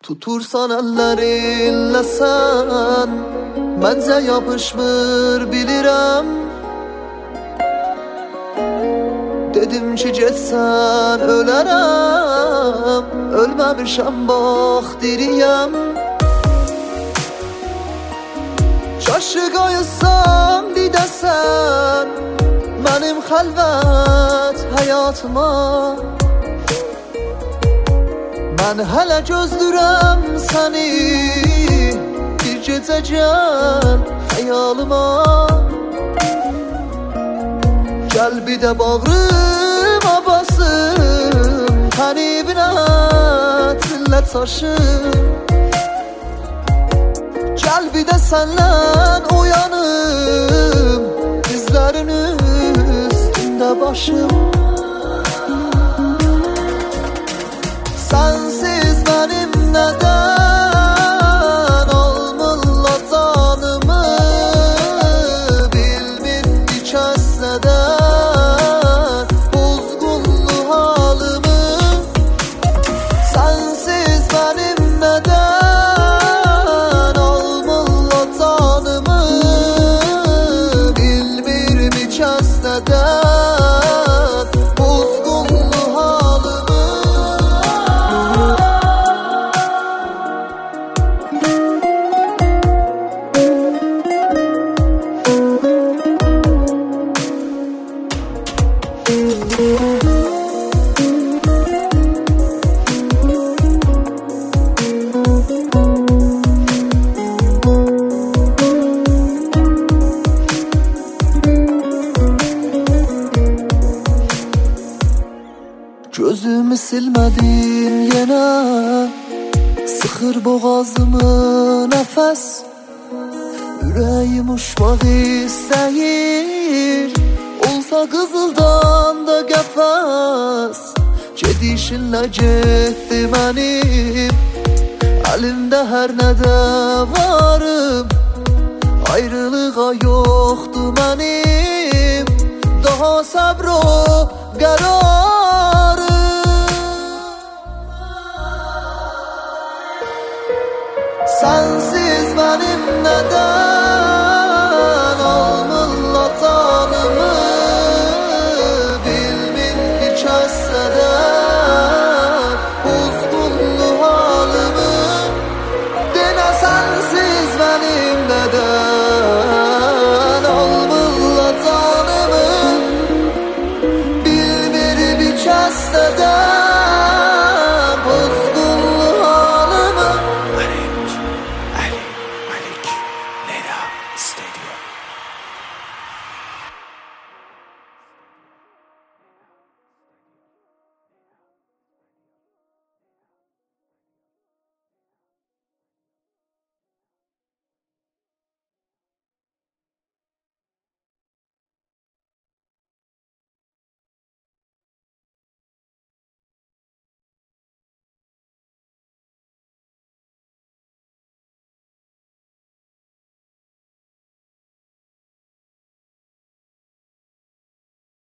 Tutursan ellerinle sen, bence yapışmır bilirim. Dedim ki geçsen ölerem, ölmemişem bak diriyem. Çaşı qayıtsam didesen, benim xəlvət hayatıma. Ben hələ gözlürəm səni, bir gecə gəl xəyalıma. Gəl bir də bağrıma basım, qənibinə tillə taşım. Gəl bir də sənlən uyanım, dizlərin üstündə başım. Sensiz benim neden olmurlar canımı, bilmirdi kəs neden bozgunlu halımı. Sensiz benim neden olmurlar canımı, bilmirdi kəs neden bozgunlu halımı. Gözümü silmədim yenə, sıxır boğazımı nəfəs. Ürəyim uçmaq istəyir, olsa qızıldan da qəfəs. Gedişinlə getdi mənim, əlimdə hər nədə varım. Ayrılığa yoxdur mənim, daha səbr o qərar.